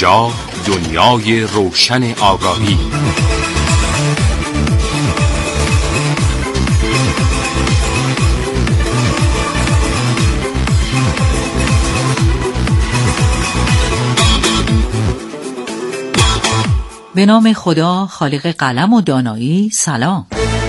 اینجا دنیای روشن آگاهی. به نام خدا خالق قلم و دانایی. سلام.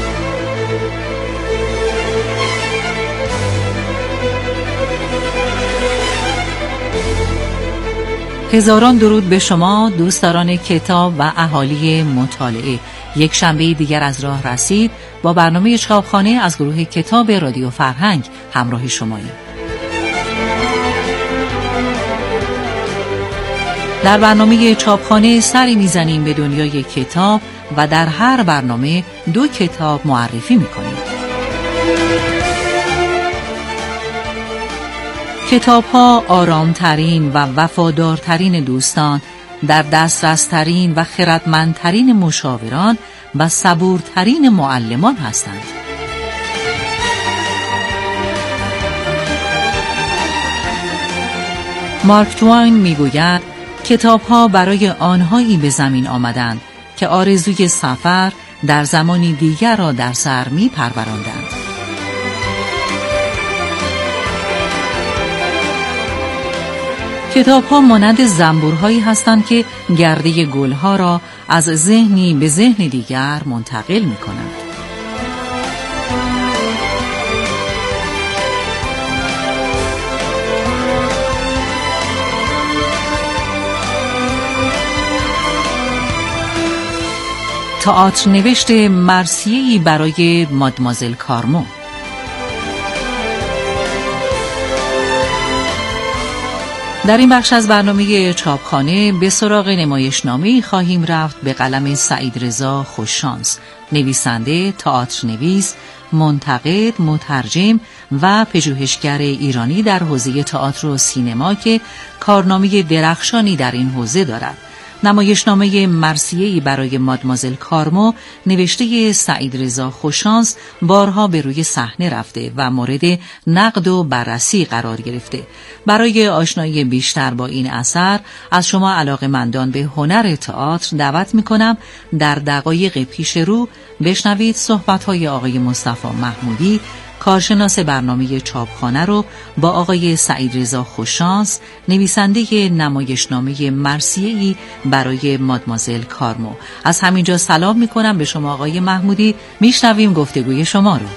هزاران درود به شما دوستداران کتاب و اهالی مطالعه. یک شنبه دیگر از راه رسید. با برنامه چاپخانه از گروه کتاب رادیو فرهنگ همراه شماییم. در برنامه چاپخانه سری میزنیم به دنیای کتاب و در هر برنامه 2 کتاب معرفی میکنیم. کتاب‌ها آرامترین و وفادارترین دوستان، در دسترس‌ترین و خردمندترین مشاوران و صبورترین معلمان هستند. مارک توین میگوید کتاب‌ها برای آنهایی به زمین آمدند که آرزوی سفر در زمانی دیگر را در سر می‌پروراندند. کتاب‌ها مانند زنبورهایی هستند که گرده گل‌ها را از ذهنی به ذهن دیگر منتقل می‌کنند. تئاتر نوشت مرثیه‌ای برای مادموزل کارمو. در این بخش از برنامه چاپخانه به سراغ نمایشنامه‌ای خواهیم رفت به قلم سعید رضا خوششانس، نویسنده، تئاتر نویس، منتقد، مترجم و پژوهشگر ایرانی در حوزه تئاتر و سینما که کارنامه درخشانی در این حوزه دارد. نمایشنامه مرثیه‌ای برای مادموزل کارمو نوشته سعید رضا خوششانس بارها به روی صحنه رفته و مورد نقد و بررسی قرار گرفته. برای آشنایی بیشتر با این اثر از شما علاقه‌مندان به هنر تئاتر دعوت می‌کنم در دقایق پیش رو بشنوید صحبت‌های آقای مصطفی محمودی، کارشناس برنامه چاپخانه رو با آقای سعید رضا خوششانس، نویسنده نمایشنامه مرثیه‌ای برای مادموزل کارمو. از همینجا سلام میکنم به شما آقای محمودی. میشنویم گفتگوی شما رو.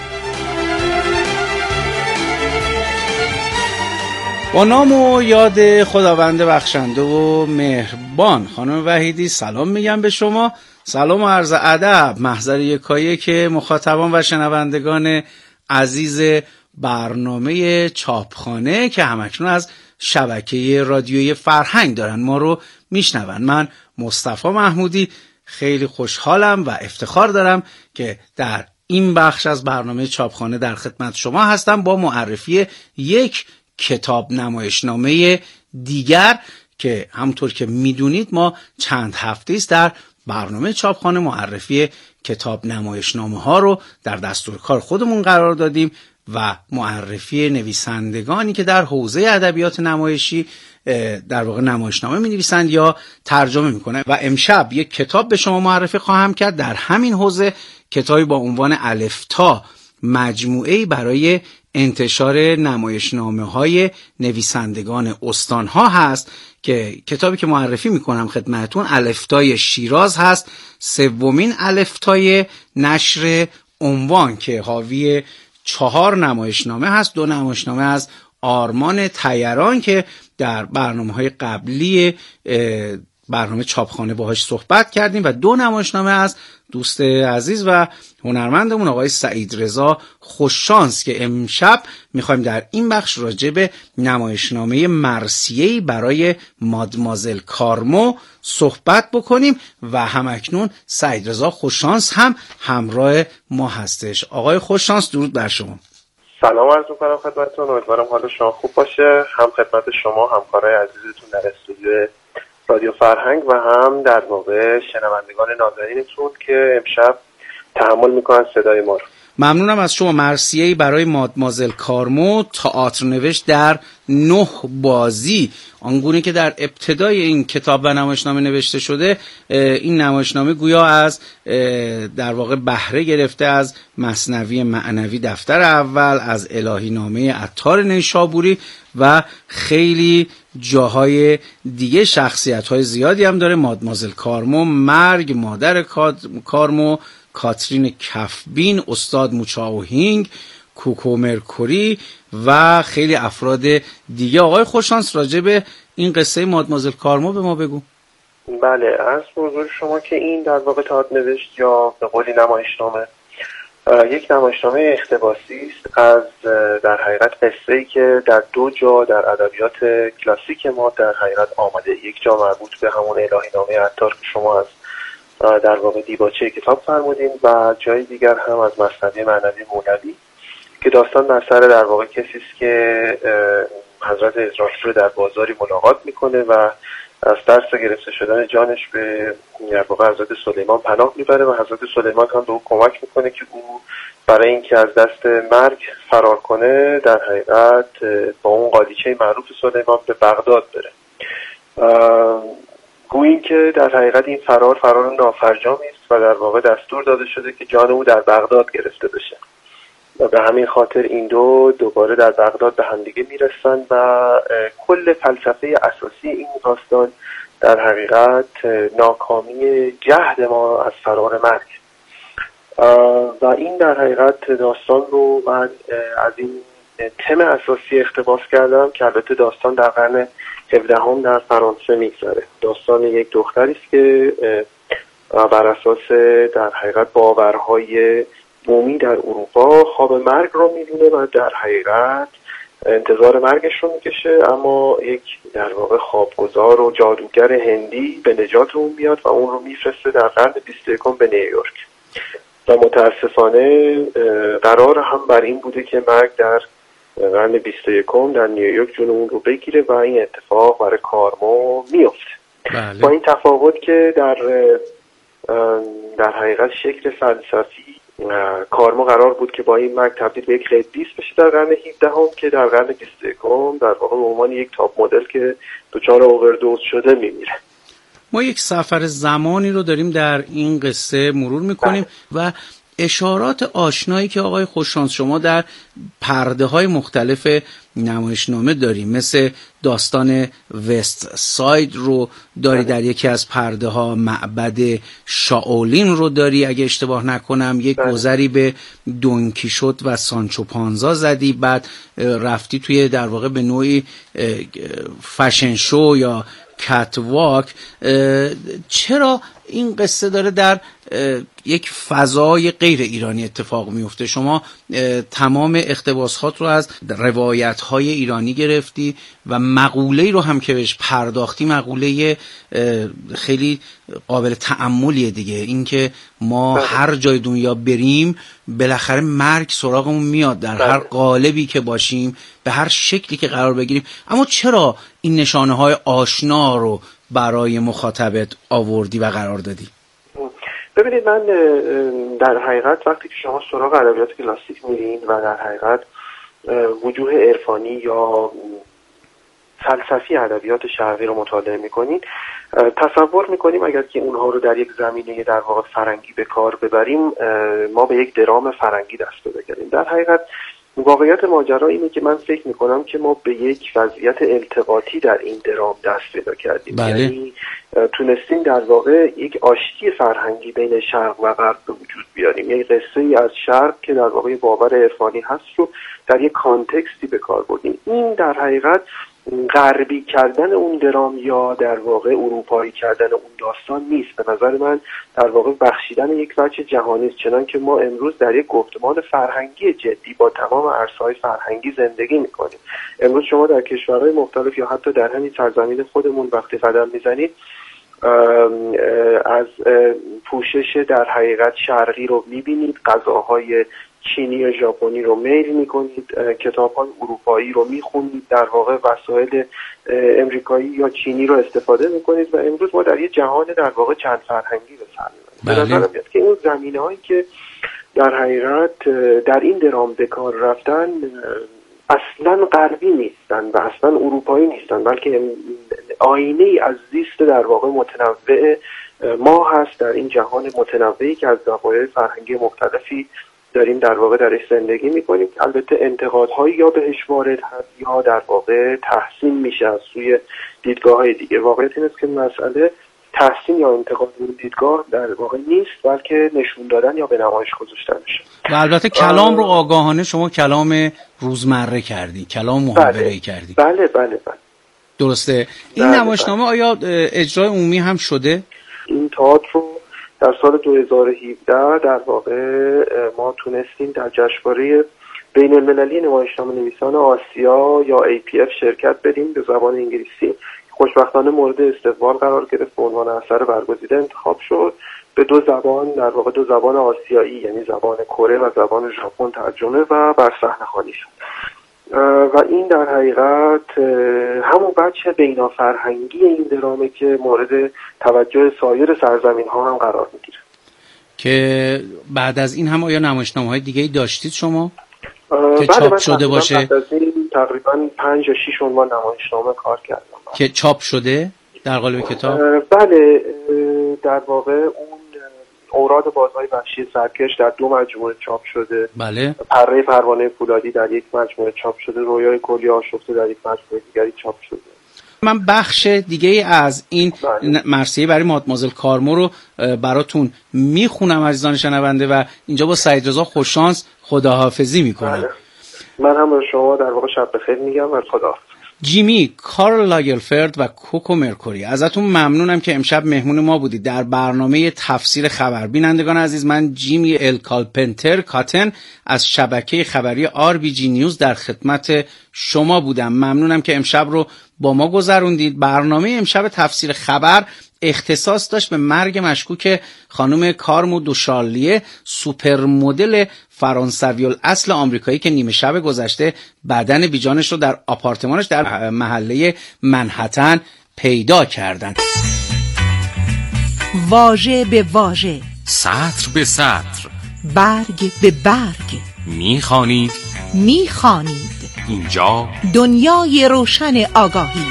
با نام و یاد خداوند بخشنده و مهربان. خانم وحیدی سلام میگم به شما. سلام و عرض ادب محضر یکایک که مخاطبان و شنوندگان عزیز برنامه چاپخانه که همکنون از شبکه رادیوی فرهنگ دارن ما رو میشنون. من مصطفی محمودی خیلی خوشحالم و افتخار دارم که در این بخش از برنامه چاپخانه در خدمت شما هستم با معرفی یک کتاب نمایشنامه دیگر که همونطور که میدونید ما چند هفته است در برنامه چاپخانه معرفی کتاب نمایشنامه ها رو در دستور کار خودمون قرار دادیم و معرفی نویسندگانی که در حوزه ادبیات نمایشی در واقع نمایشنامه می نویسند یا ترجمه می کنند. و امشب یک کتاب به شما معرفی خواهم کرد در همین حوزه، کتابی با عنوان الفتا، مجموعه‌ای برای انتشار نمایشنامه های نویسندگان استانها هست که کتابی که معرفی میکنم خدمتون الفتای شیراز هست، 3مین الفتای نشر عنوان که حاوی 4 نمایشنامه هست. 2 نمایشنامه از آرمان طیران که در برنامه‌های قبلی برنامه چاپخانه باهاش صحبت کردیم و 2 نمایشنامه از دوست عزیز و هنرمندمون آقای سعید رضا خوششانس که امشب میخوایم در این بخش راجع به نمایشنامه مرثیه‌ای برای مادموزل کارمو صحبت بکنیم و همکنون سعید رضا خوششانس هم همراه ما هستش. آقای خوششانس درود بر شما. سلام عرض می‌کنم خدمتتون. امیدوارم حال شما خوب باشه. هم خدمت شما، همکارای عزیزتون در استودیو رادیو فرهنگ و هم در واقع شنوندگان نازنینتون که امشب تحمل میکنن صدای ما رو. ممنونم از شما. مرثیه‌ای برای مادمازل کارمو، تئاتر نوشت در 9 بازی. آنگونه که در ابتدای این کتاب و نمایشنامه نوشته شده، این نمایشنامه گویا از در واقع بهره گرفته از مثنوی معنوی دفتر اول، از الهی نامه عطار نیشابوری و خیلی جاهای دیگه. شخصیت‌های زیادی هم داره. مادمازل کارمو، مرگ مادر کارمو، کاترین کفبین، استاد موچاوهینگ، کوکو مرکوری و خیلی افراد دیگه. آقای خوششانس، راجع به این قصه مادمازل کارمو به ما بگو. بله، از حضور شما که این در واقع تئاتر نوشت یا به قولی نمایشنامه یک نمایشنامه اقتباسی است از در حقیقت قصه‌ای که در 2 جا در ادبیات کلاسیک ما در حقیقت آمده. یک جا مربوط به همون الهی نامه عطار که شما از در واقع دیباچه کتاب فرمودین و جای دیگر هم از مثنوی معنوی مولوی که داستان بر سر در واقع کسی است که حضرت اسرائیل رو در بازاری ملاقات میکنه و از ترس گرفته شدن جانش به در واقع حضرت سلیمان پناه میبره و حضرت سلیمان هم به او کمک میکنه که او برای اینکه از دست مرگ فرار کنه در حقیقت با اون قالیچه معروف سلیمان به بغداد بره. گویی که در حقیقت این فرار نافرجامی است و در واقع دستور داده شده که جان او در بغداد گرفته بشه و به همین خاطر این دوباره در بغداد به همدیگه میرسن و کل فلسفه اساسی این داستان در حقیقت ناکامی جهد ما از فرار مرگ و این در حقیقت داستان رو من از این تم اساسی اقتباس کردم که البته داستان در قرن 17 در فرانسه میگذره. داستان یک دختری است که بر اساس در حقیقت باورهای بومی در اروپا خواب مرگ رو می‌بینه و در حقیقت انتظار مرگش رو میکشه، اما یک در واقع خوابگزار و جادوگر هندی به نجات اون میاد و اون رو میفرسته در قرن 21 به نیویورک و متاسفانه قرار هم بر این بوده که مرگ در قرن 21 در نیویورک جون اون رو بگیره و این اتفاق برای کارمو میفته. با این تفاوت که در حقیقت شکل فلسفی کارمو قرار بود که با این مرگ تبدیل به یک قدیس بشه در قرن 17 که در قرن 21 در واقع به عنوان یک تاپ مدل که دچار اووردوز شده میمیره. ما یک سفر زمانی رو داریم در این قصه مرور میکنیم و اشارات آشنایی که آقای خوششانس شما در پرده های مختلف نمایشنامه داریم، مثل داستان وست ساید رو داری، در یکی از پرده ها معبد شاولین رو داری اگه اشتباه نکنم، یک گذری به دونکیشوت و سانچو پانزا زدی، بعد رفتی توی در واقع به نوعی فشن شو یا کاتواک. چرا این قصه داره در یک فضای غیر ایرانی اتفاق میفته؟ شما تمام اقتباسات رو از روایت‌های ایرانی گرفتی و مقوله‌ای رو هم که بهش پرداختی مقوله خیلی قابل تأملیه دیگه، این که ما هر جای دنیا بریم بالاخره مرگ سراغمون میاد، در هر قالبی که باشیم، به هر شکلی که قرار بگیریم. اما چرا این نشانه‌های آشنا رو برای مخاطبت آوردی و قرار دادی؟ ببینید، من در حقیقت وقتی که شما سراغ ادبیات کلاسیک میرین و در حقیقت وجوه عرفانی یا فلسفی ادبیات شرقی رو مطالعه میکنین، تصور میکنیم اگر که اونها رو در یک زمینه در واقع فرنگی به کار ببریم ما به یک درام فرنگی دست بگیریم. در حقیقت واقعیت ماجرا اینه که من فکر میکنم که ما به یک وضعیت التقاطی در این درام دست پیدا کردیم. یعنی تونستیم در واقع یک آشتی فرهنگی بین شرق و غرب به وجود بیاریم. یک قصه ای از شرق که در واقع باور عرفانی هست رو در یک کانتکستی به کار بردیم. این در حقیقت غربی کردن اون درام یا در واقع اروپایی کردن اون داستان نیست. به نظر من در واقع بخشیدن یک وجه جهانی است، چنان که ما امروز در یک گفتمان فرهنگی جدی با تمام عرصه‌های فرهنگی زندگی می‌کنیم. امروز شما در کشورهای مختلف یا حتی در همین سرزمین خودمون وقتی قدم می‌زنید از پوشش در حقیقت شرقی رو می‌بینید، غذاهای چینی و ژاپنی رو میل میکنید، کتاب‌های اروپایی رو میخونید، در واقع وسایل امریکایی یا چینی رو استفاده میکنید و امروز ما در یه جهان در واقع چند فرهنگی به سر میبریم. به نظر میاد که اون زمینه‌هایی که در حقیقت در این درام به کار رفتن اصلا غربی نیستن و اصلا اروپایی نیستن، بلکه آینه ای از زیست در واقع متنوع ما هست در این جهان متنوعی که از زوایای فرهنگی مختلفی داریم در واقع درش زندگی میکنیم. البته انتقادهایی یا بهش وارد هست یا در واقع تحسین میشه از سوی دیدگاه‌های دیگه. واقعیت این است که مسئله تحسین یا انتقاد اون دیدگاه در واقع نیست، بلکه نشون دادن یا به نمایش گذاشتن میشه. و البته کلام رو آگاهانه شما کلام روزمره کردی، کلام محاوره‌ای کردی. بله. درسته. این نمایشنامه آیا اجرای عمومی هم شده؟ این تئاتر رو در سال 2017 در واقع ما تونستیم در جشنواره بین المللی نمایشنامه نویسان آسیا یا APF شرکت بدیم به زبان انگلیسی. خوشبختانه مورد استقبال قرار گرفت، به عنوان اثر برگزیده انتخاب شد. به 2 زبان در واقع 2 زبان آسیایی یعنی زبان کره و زبان ژاپن ترجمه و بر صحنه خوانی شد. و این در حقیقت همون بچه بین‌فرهنگی این درامه که مورد توجه سایر سرزمین ها هم قرار میگیره. که بعد از این هم آیا نمایشنامه‌های دیگه‌ای داشتید شما که چاپ چاپ شده باشه؟ بعد از این تقریبا 5 یا 6 عنوان نمایشنامه کار کردم. که چاپ شده در قالب کتاب؟ بله، در واقع اون اوراد بازهای وحشی سرکش در 2 مجموعه چاپ شده. بله. پره پروانه فولادی در 1 مجموعه چاپ شده. رویای کلی آشفته در 1 مجموعه دیگری چاپ شده. من بخش دیگه از این مرثیه برای مادمازل کارمو رو براتون میخونم عزیزان شنونده و اینجا با سعید رضا خوششانس خداحافظی میکنم. بله. من هم به شما در واقع شب بخیر میگم و خداحافظ. جیمی، کارل لاگرفلد و کوکو مرکوری، ازتون ممنونم که امشب مهمون ما بودید در برنامه تفسیر خبر. بینندگان عزیز، من جیمی ال کارپنتر کاتن از شبکه خبری RBG نیوز در خدمت شما بودم. ممنونم که امشب رو با ما گذروندید. برنامه امشب تفسیر خبر اختصاص داشت به مرگ مشکوک خانم کارمو دوشارلیه، سوپر مدل فرانسوی الاصل آمریکایی که نیمه شب گذشته بدن بیجانش رو در آپارتمانش در محله منهتن پیدا کردند. واژه به واژه، سطر به سطر، برگ به برگ میخوانید اینجا دنیای روشن آگاهی.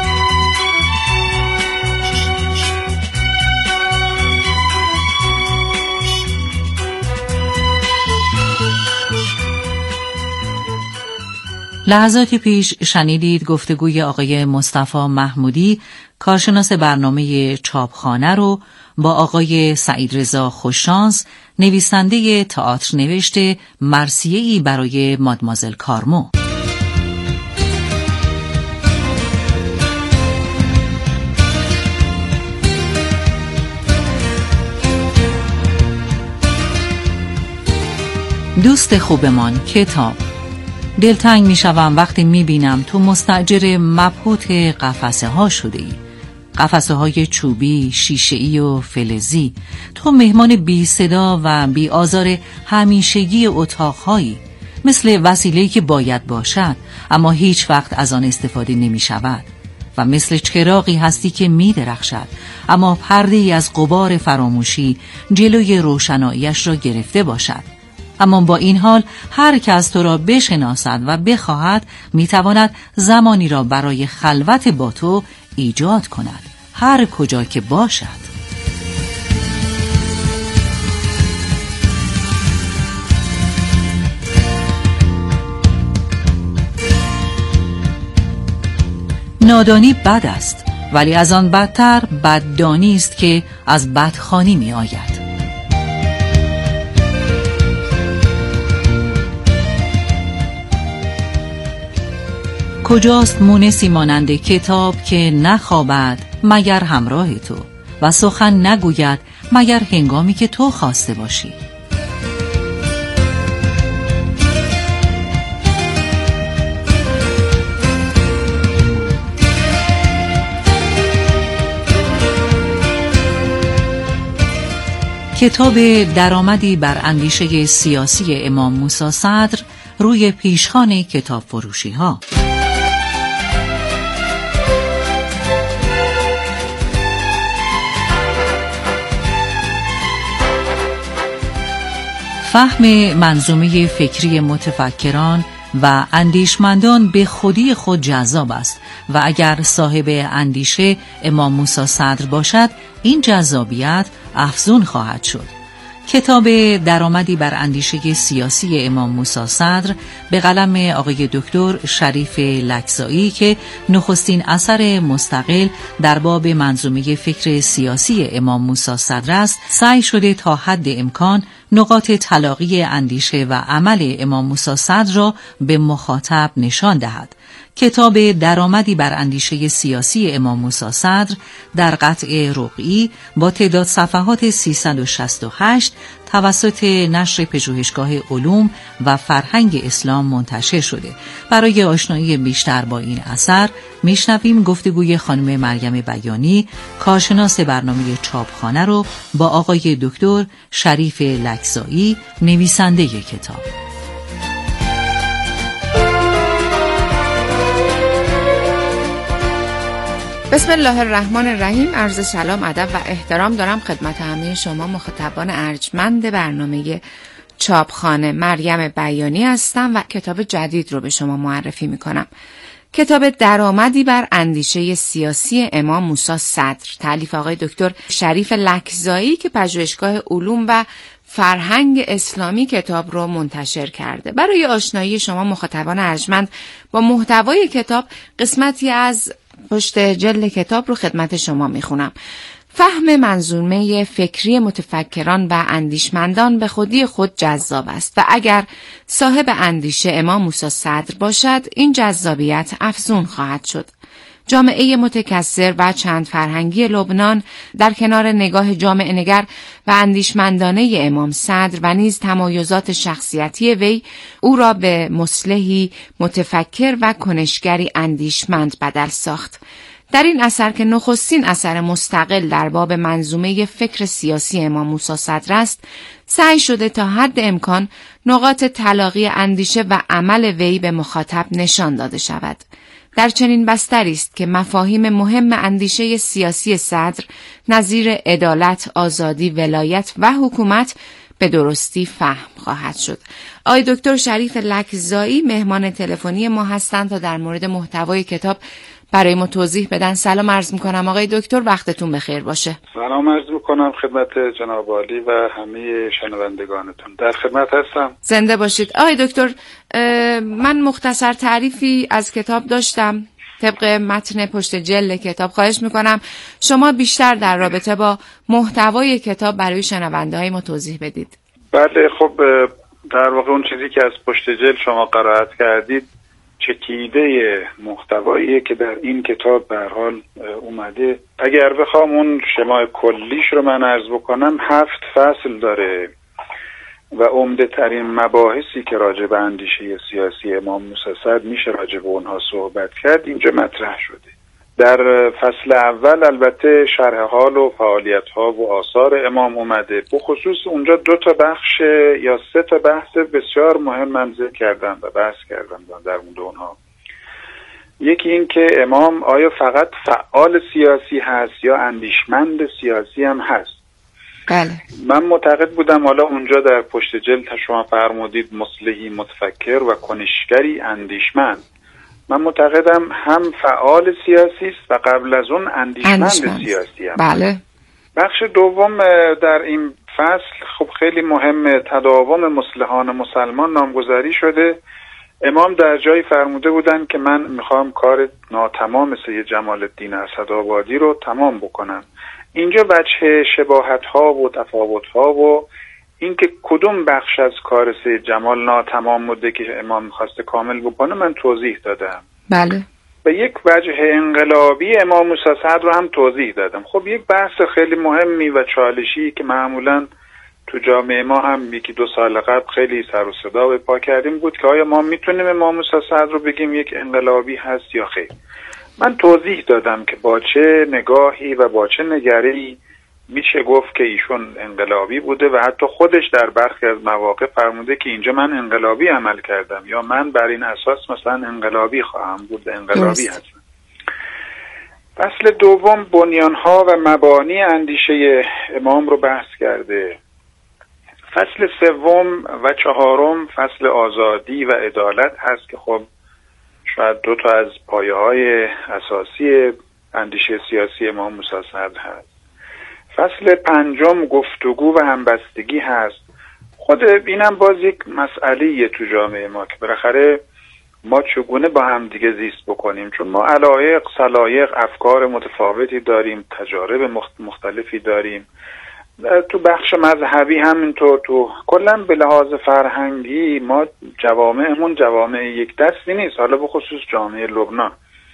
لحظاتی پیش شنیدید گفتگوی آقای مصطفی محمودی، کارشناس برنامه چاپخانه رو با آقای سعید رضا خوششانس، نویسنده تئاتر نوشته مرثیه‌ای برای مادمازل کارمو. دوست خوبمان، کتاب. دلتنگ می شوم وقتی می بینم تو مستاجر مبهوت قفسه ها شده ای. قفسه های چوبی، شیشه‌ای و فلزی. تو مهمان بی صدا و بی آزار همیشگی اتاقهایی، مثل وسیله‌ای که باید باشد اما هیچ وقت از آن استفاده نمی شود و مثل چراغی هستی که می درخشد اما پرده‌ای از غبار فراموشی جلوی روشناییش را گرفته باشد. اما با این حال هر کس تو را بشناسد و بخواهد میتواند زمانی را برای خلوت با تو ایجاد کند، هر کجا که باشد. نادانی بد است، ولی از آن بدتر بددانی است که از بدخوانی می آید. کجاست مونسی مانند کتاب که نخوابد مگر همراه تو و سخن نگوید مگر هنگامی که تو خواسته باشی. کتاب درآمدی بر اندیشه سیاسی امام موسی صدر روی پیشخوان کتاب فروشی ها. فهم منظومه فکری متفکران و اندیشمندان به خودی خود جذاب است و اگر صاحب اندیشه امام موسی صدر باشد این جذابیت افزون خواهد شد. کتاب درآمدی بر اندیشه سیاسی امام موسی صدر به قلم آقای دکتر شریف لکزایی که نخستین اثر مستقل در باب منظومه فکر سیاسی امام موسی صدر است، سعی شده تا حد امکان نقاط تلاقی اندیشه و عمل امام موسی صدر را به مخاطب نشان دهد. کتاب درآمدی بر اندیشه سیاسی امام موسی صدر در قطع رقعی با تعداد صفحات 368 توسط نشر پژوهشگاه علوم و فرهنگ اسلام منتشر شده. برای آشنایی بیشتر با این اثر میشنویم گفتگوی خانم مریم بیانی، کارشناس برنامه چاپخانه رو با آقای دکتر شریف لکزایی، نویسنده کتاب. بسم الله الرحمن الرحیم. عرض سلام، ادب و احترام دارم خدمت همه شما مخاطبان ارجمند برنامه چاپخانه. مریم بیانی هستم و کتاب جدید رو به شما معرفی میکنم. کتاب درآمدی بر اندیشه سیاسی امام موسی صدر، تألیف آقای دکتر شریف لکزایی که پژوهشگاه علوم و فرهنگ اسلامی کتاب رو منتشر کرده. برای آشنایی شما مخاطبان ارجمند با محتوای کتاب قسمتی از پشت جلد کتاب رو خدمت شما میخونم. فهم منظومه فکری متفکران و اندیشمندان به خودی خود جذاب است و اگر صاحب اندیشه امام موسی صدر باشد این جذابیت افزون خواهد شد. جامعه متکثر و چند فرهنگی لبنان در کنار نگاه جامعه نگر و اندیشمندانه امام صدر و نیز تمایزات شخصیتی وی او را به مصلحی متفکر و کنشگری اندیشمند بدل ساخت. در این اثر که نخستین اثر مستقل در باب منظومه فکر سیاسی امام موسی صدر است، سعی شده تا حد امکان نقاط تلاقی اندیشه و عمل وی به مخاطب نشان داده شود. در چنین بستری است که مفاهیم مهم اندیشه سیاسی صدر نظیر عدالت، آزادی، ولایت و حکومت به درستی فهم خواهد شد. آقای دکتر شریف لکزایی مهمان تلفنی ما هستند تا در مورد محتوای کتاب برای ما توضیح بدن. سلام عرض میکنم آقای دکتر، وقتتون بخیر باشه. سلام عرض میکنم خدمت جناب عالی و همه شنوندگانتون. در خدمت هستم. زنده باشید. آقای دکتر، من مختصر تعریفی از کتاب داشتم طبق متن پشت جلد کتاب. خواهش میکنم شما بیشتر در رابطه با محتوای کتاب برای شنونده های ما توضیح بدید. بله، خب در واقع اون چیزی که از پشت جلد شما قرائت کردید چکیده محتوایی که در این کتاب به هر حال اومده. اگر بخوام اون شمای کلیش رو من عرض بکنم 7 فصل داره و عمده ترین مباحثی که راجع به اندیشه سیاسی امام موسی صدر میشه راجع به اونها صحبت کرد اینجا مطرح شده. در فصل اول البته شرح حال و فعالیت ها و آثار امام اومده. بخصوص اونجا 2 بخش یا 3 بحث بسیار مهم من ذکر کردم و بحث کردم در مورد اونها. یکی این که امام آیا فقط فعال سیاسی هست یا اندیشمند سیاسی هم هست. بله. من معتقد بودم، حالا اونجا در پشت جلد شما فرمودید مصلحی متفکر و کنشگری اندیشمند. من معتقدم هم فعال سیاسی است و قبل از اون اندیشمند سیاسی هم. بله. بخش دوم در این فصل خب خیلی مهمه، تداوم مصلحان مسلمان نامگذاری شده. امام در جایی فرموده بودن که من میخوام کار ناتمام مثل جمال الدین اسدآبادی رو تمام بکنم. اینجا وجه شباهت ها و تفاوت ها و اینکه کدوم بخش از کار سید جمال ناتمام بوده که امام میخواسته کامل بکنه من توضیح دادم. بله. و یک وجه انقلابی امام موسی صدر رو هم توضیح دادم. خب یک بحث خیلی مهمی و چالشی که معمولاً تو جامعه ما هم 1-2 سال قبل خیلی سر و صدا به پا کردیم بود که آیا ما میتونیم امام موسی صدر رو بگیم یک انقلابی هست یا خیر. من توضیح دادم که با چه نگاهی و با چه نگره‌ای میشه گفت که ایشون انقلابی بوده و حتی خودش در برخی از مواقع فرموده که اینجا من انقلابی عمل کردم یا من بر این اساس مثلا انقلابی خواهم بود، انقلابی هستم. فصل دوم بنیانها و مبانی اندیشه امام رو بحث کرده. فصل سوم و چهارم فصل آزادی و عدالت هست که خب شاید دو تا از پایه‌های اساسی اندیشه سیاسی امام موسی صدر هست. فصل پنجم گفتگو و همبستگی هست. خود اینم باز یک مسئله‌ایه تو جامعه ما که بالاخره ما چگونه با هم دیگه زیست بکنیم، چون ما علایق، سلایق، افکار متفاوتی داریم، تجارب مختلفی داریم. تو بخش مذهبی همینطور، تو کلا به لحاظ فرهنگی ما جوامعمون جوامع یک دستی نیست، حالا به خصوص جامعه لبنان.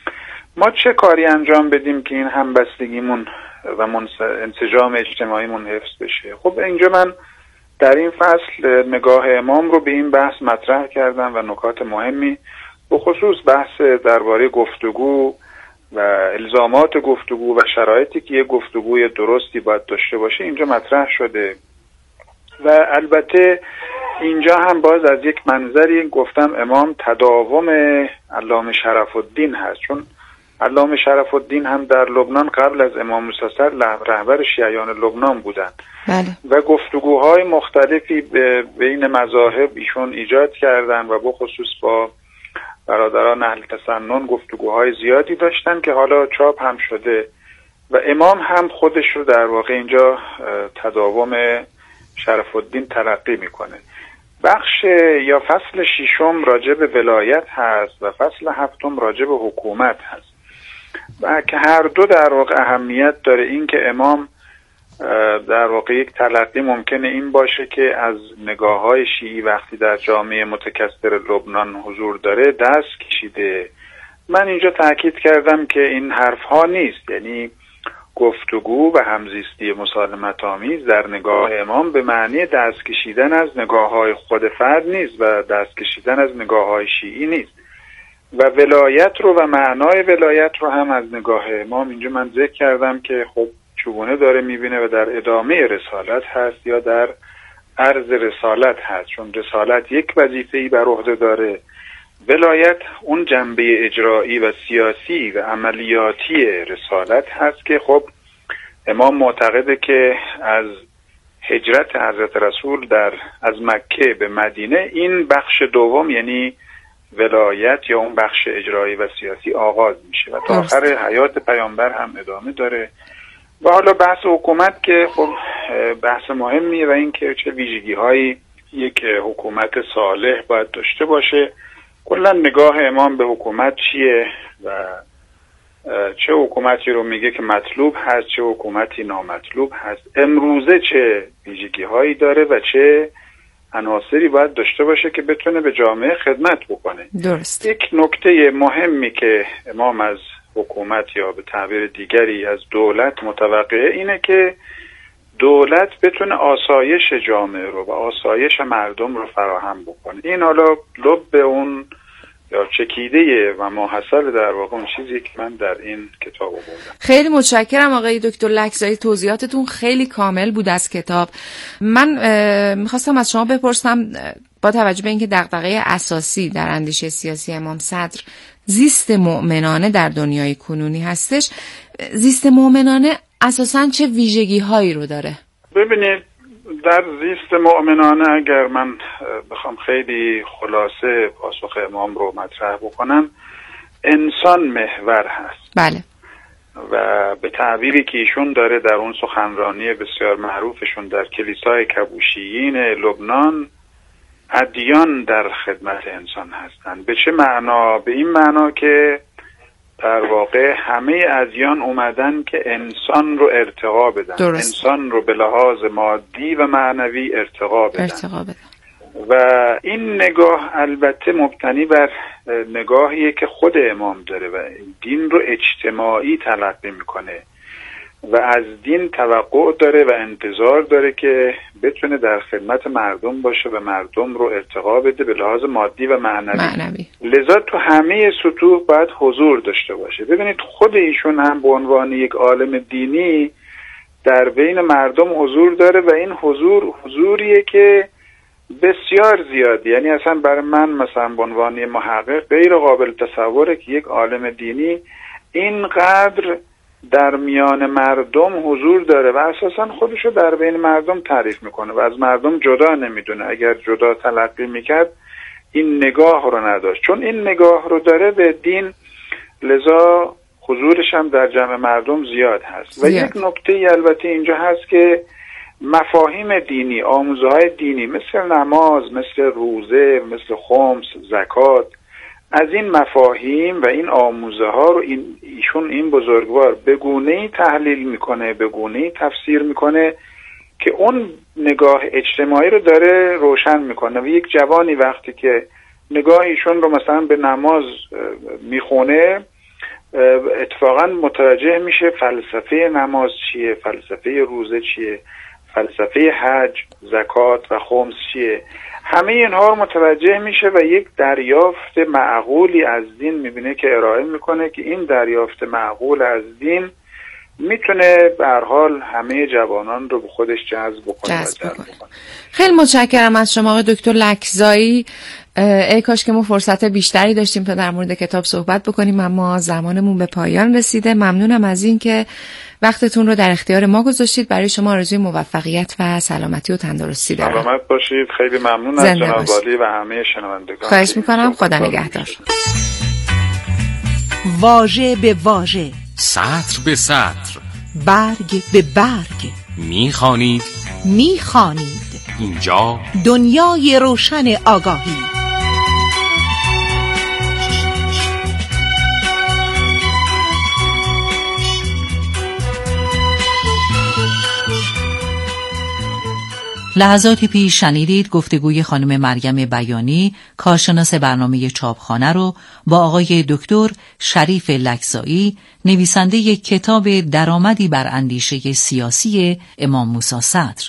ما چه کاری انجام بدیم که این همبستگیمون و انسجام اجتماعیمون حفظ بشه؟ خب اینجا من در این فصل نگاه امام رو به این بحث مطرح کردم و نکات مهمی به خصوص بحث درباره گفتگو و الزامات گفتگو و شرایطی که یه گفتگوی درستی باید داشته باشه اینجا مطرح شده. و البته اینجا هم باز از یک منظری گفتم امام تداوم علامه شرف الدین هست، چون علامه شرف الدین هم در لبنان قبل از امام موسی صدر رهبر شیعیان لبنان بودند. بله. و گفتگوهای مختلفی بین مذاهب ایشون ایجاد کردن و به خصوص با برادران اهل تسنن گفتگوهای زیادی داشتن که حالا چاپ هم شده و امام هم خودش رو در واقع اینجا تداوم شرف الدین تلقی میکنه. بخش یا فصل ششم راجع به ولایت هست و فصل هفتم راجع به حکومت هست و که هر دو در واقع اهمیت داره. این که امام در واقع یک تلقی ممکنه این باشه که از نگاه‌های شیعی وقتی در جامعه متکثر لبنان حضور داره دست کشیده. من اینجا تاکید کردم که این حرف‌ها نیست، یعنی گفتگو و همزیستی مسالمت آمیز در نگاه امام به معنی دست کشیدن از نگاه‌های خود فرد نیست و دست کشیدن از نگاه‌های شیعی نیست. و ولایت رو و معنای ولایت رو هم از نگاه امام اینجا من ذکر کردم که خب چگونه داره میبینه و در ادامه رسالت هست یا در عرض رسالت هست، چون رسالت یک وظیفه‌ای بر عهده داره، ولایت اون جنبه اجرایی و سیاسی و عملیاتی رسالت هست که خب امام معتقده که از هجرت حضرت رسول از مکه به مدینه این بخش دوم یعنی ولایت یا اون بخش اجرایی و سیاسی آغاز میشه و تا آخر حیات پیامبر هم ادامه داره. و حالا بحث حکومت که خب بحث مهمیه و این که چه ویژگی هایی یک حکومت صالح باید داشته باشه. کلا نگاه امام به حکومت چیه و چه حکومتی رو میگه که مطلوب هست، چه حکومتی نامطلوب هست، امروزه چه ویژگی هایی داره و چه عناصری باید داشته باشه که بتونه به جامعه خدمت بکنه. درست. یک نکته مهمی که امام از حکومت یا به تعبیر دیگری از دولت متوقعه اینه که دولت بتونه آسایش جامعه رو و آسایش مردم رو فراهم بکنه. این حالا لب اون یا چکیده و ماحصل در واقع اون چیزی که من در این کتاب آوردم. خیلی متشکرم آقای دکتر لکزایی، توضیحاتتون خیلی کامل بود از کتاب. من میخواستم از شما بپرسم با توجه به اینکه دغدغه اساسی در اندیشه سیاسی امام صدر زیست مؤمنانه در دنیای کنونی هستش، زیست مؤمنانه اساساً چه ویژگی هایی رو داره؟ ببینید در زیست مؤمنانه اگر من بخوام خیلی خلاصه پاسخ امام رو مطرح بکنم، انسان محور هست. بله. و به تعبیری که ایشون داره در اون سخنرانی بسیار معروفشون در کلیسای کبوشیین لبنان، ادیان در خدمت انسان هستند. به چه معنا؟ به این معنا که در واقع همه ادیان اومدن که انسان رو ارتقا بدن. درست. انسان رو به لحاظ مادی و معنوی ارتقا بدن. و این نگاه البته مبتنی بر نگاهیه که خود امام داره و دین رو اجتماعی تلقی میکنه و از دین توقع داره و انتظار داره که بتونه در خدمت مردم باشه و مردم رو ارتقا بده به لحاظ مادی و معنوی. لذا تو همه سطوح باید حضور داشته باشه. ببینید خود ایشون هم به عنوان یک عالم دینی در بین مردم حضور داره و این حضوریه که بسیار زیاد، یعنی اصلا برای من مثلا به عنوان محقق غیر قابل تصوره که یک عالم دینی اینقدر در میان مردم حضور داره و اساسا خودشو در بین مردم تعریف میکنه و از مردم جدا نمیدونه. اگر جدا تلقی میکرد این نگاه رو نداشت، چون این نگاه رو داره به دین، لذا حضورش هم در جمع مردم زیاد هست. و یک نکته البته اینجا هست که مفاهیم دینی، آموزه‌های دینی مثل نماز، مثل روزه، مثل خمس، زکات، از این مفاهیم و این آموزه‌ها رو این بزرگوار به گونه‌ای تحلیل میکنه، به گونه‌ای تفسیر میکنه که اون نگاه اجتماعی رو داره روشن میکنه. و یک جوانی وقتی که نگاه ایشون رو مثلا به نماز میخونه، اتفاقا متوجه میشه فلسفه نماز چیه، فلسفه روزه چیه، فلسفه حج، زکات و خمس چیه. همه اینها رو متوجه میشه و یک دریافت معقولی از دین میبینه که ارائه میکنه که این دریافت معقول از دین میتونه به هر حال همه جوانان رو به خودش جذب بکنه. خیلی متشکرم از شما آقای دکتر لکزایی. ای کاش که ما فرصت بیشتری داشتیم تا در مورد کتاب صحبت بکنیم، اما زمانمون به پایان رسیده. ممنونم از این که وقتتون رو در اختیار ما گذاشتید. برای شما آرزوی موفقیت و سلامتی و تندرستی دارم. سلامت باشید. خیلی ممنون از جناب والی و همه شنوندگان. خواهش میکنم. خدا نگهدار. واژه به واژه، سطر به سطر، برگ به برگ میخوانید اینجا دنیای روشن آگاهی. لحظاتی پیش شنیدید گفتگوی خانم مریم بیانی، کارشناس برنامه چاپخانه رو با آقای دکتر شریف لکزایی، نویسنده کتاب درآمدی بر اندیشه سیاسی امام موسی صدر.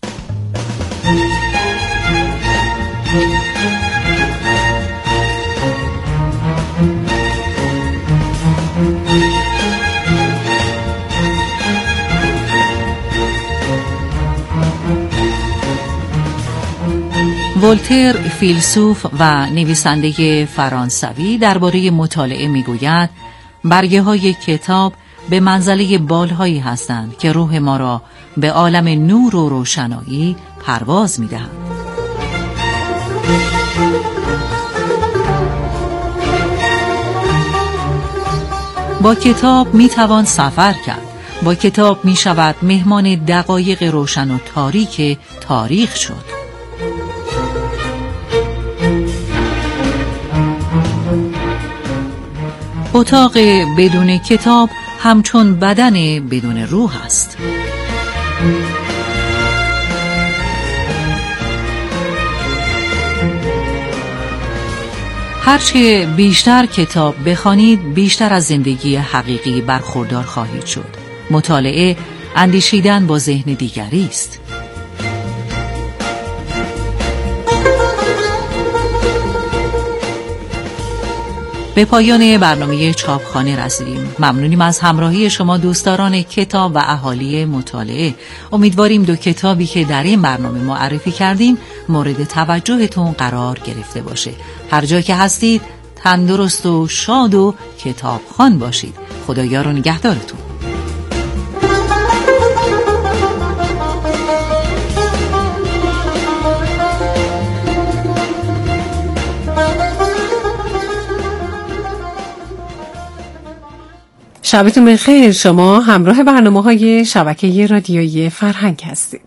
ولتر فیلسوف و نویسنده فرانسوی درباره مطالعه میگوید برگه های کتاب به منزله بالهایی هستند که روح ما را به عالم نور و روشنایی پرواز میدهند. با کتاب میتوان سفر کرد، با کتاب میشود مهمان دقایق روشن و تاریک تاریخ شد. اتاق بدون کتاب همچون بدن بدون روح است. هرچه بیشتر کتاب بخوانید بیشتر از زندگی حقیقی برخوردار خواهید شد. مطالعه اندیشیدن با ذهن دیگری است. به پایان برنامه چاپخانه رسیدیم. ممنونیم از همراهی شما دوستداران کتاب و اهالی مطالعه. امیدواریم دو کتابی که در این برنامه معرفی کردیم مورد توجهتون قرار گرفته باشه. هر جا که هستید تندرست و شاد و کتابخوان باشید. خدایا رو نگهدارتون. شبتون بخیر. شما همراه برنامه‌های شبکه رادیویی فرهنگ هستید.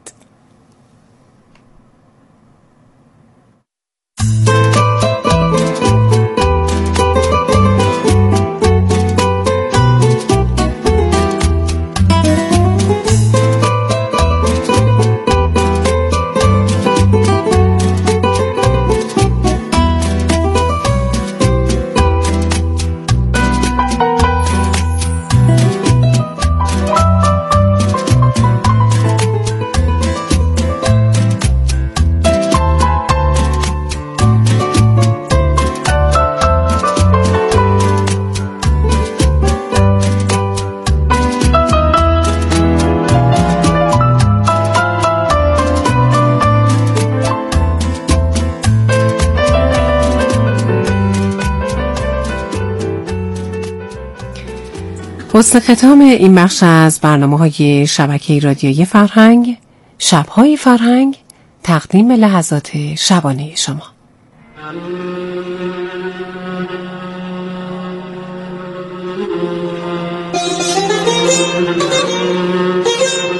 فصل ختام این بخش از برنامه‌های شبکه رادیویی فرهنگ، شب‌های فرهنگ، تقدیم لحظات شبانه شما.